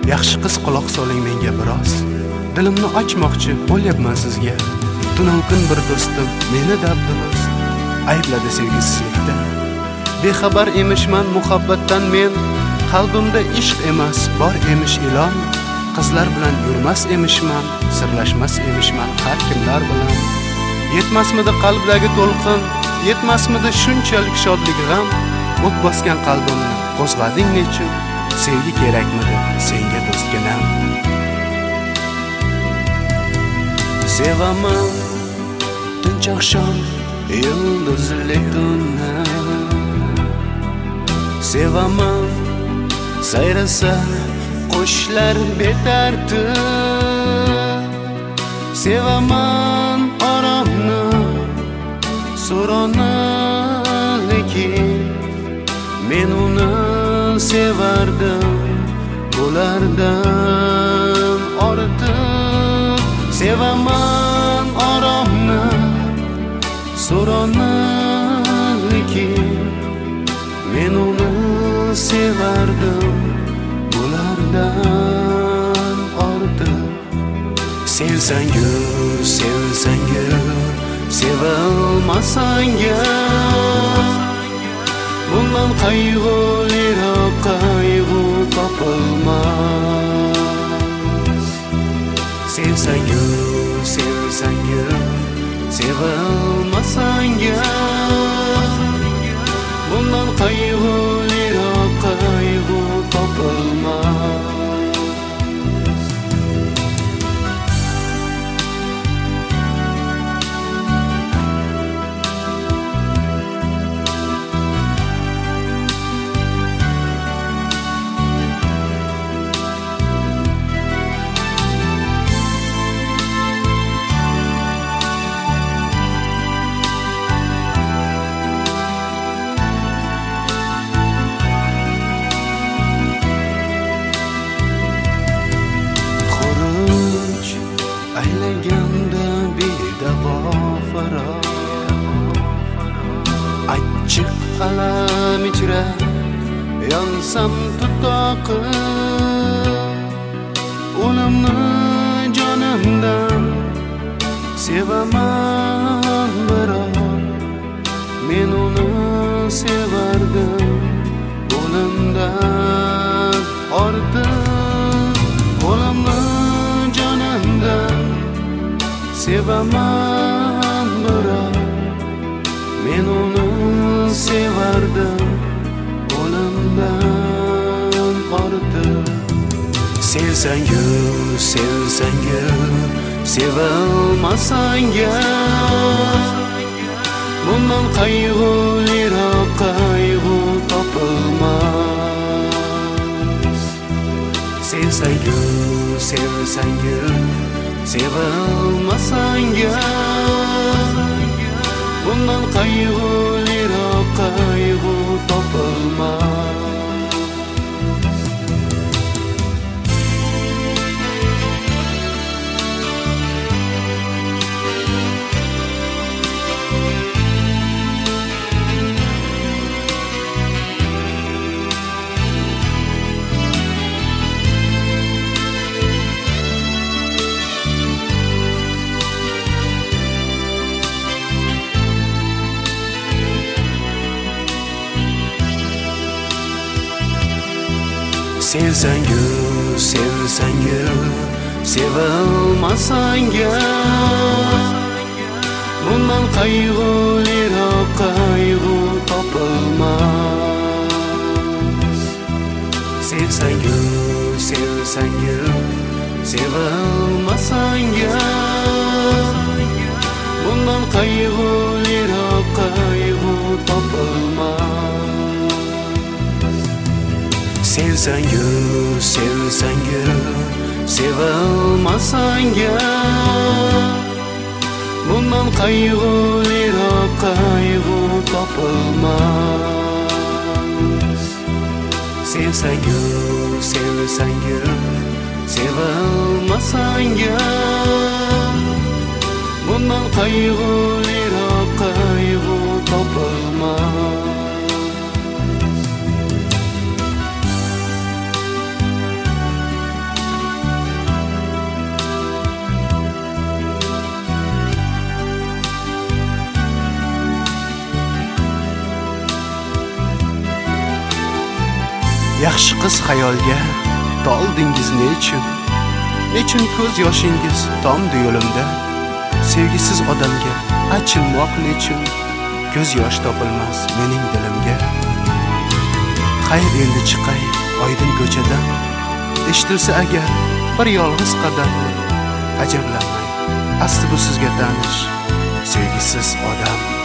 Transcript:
Yaxshi qiz, quloq soling menga biroz. Dilimni ochmoqchi bo'lyapman sizga. Tunov kun bir do'stim meni dabdurust aybladi sevgisizlikda. Bexabar emishman muhabbatdan men, qalbimda ishq emas, bor emish ilon. Qizlar bilan yurmas emishman, sirlashmas emishman har kimlar bilan. Yetmasmidi qalbdagi to'lqin, yetmasmidi shunchalik shodlik g'am. O't bosgan qalbimni qo'zg'ading nechun? Sevgi kerakmidi senga do'stginam? Sevaman tinch oqshom yulduzli tunni, sevaman sayrasa qushlar betartib, sevaman oromni so'roni, lekin men uni sevardim bulardan ortiq. Sevaman oromni so'roni, lekin men uni sevardim bulardan ortiq. Sevsang-ku, sevsang-ku, sevilmasang-ku, bundan qayg'uliroq qayg'u topilmas. Sevsang-ku, sevsang-ku, sevilmasang-ku, bundan qayg'uliroq qayg'u topilmas. Aylaganda bedavo faroq, achchiq alam ichra yonsam tutoqib, o'limni jonimdan sevaman biroq, men uni sevardim o'limdan ortiq. O'limni jonimdan sevaman biroq, men uni sevardim o'limdan ortiq. Sevsang-ku, sevsang-ku, sevilmasang-ku, bundan qayg'uliroq qayg'u topilmas. Sevsang-ku, sevsang-ku, sevilmasang-ku, bundan qayg'uliroq qayg'u topilmas. Sevsang-ku, sevsang-ku, sevilmasang-ku, bundan qayg'uliroq qayg'u topilmas. Sevsang-ku, sevsang-ku, sevilmasang-ku, bundan qayg'uliroq qayg'u topilmas. Sevsang-ku, sevsang-ku, sevilmasang-ku, bundan qayg'uliroq qayg'u topilmas. Sevsang-ku, sevsang-ku, sevilmasang-ku, bundan qayg'uliroq qayg'u topilmas. Yaxshi qiz xayolga toldingiz nechun? Nechun ko'z yoshingiz tomdi yo'limda? Sevgisiz odamga achinmoq nechun? Ko'z yosh topilmas mening dilimga. Xayr endi chiqay oydin ko'chadan, eshitilsa agar bir yolg'iz qadam, ajablanmang, asli bu sizga tanish sevgisiz odam.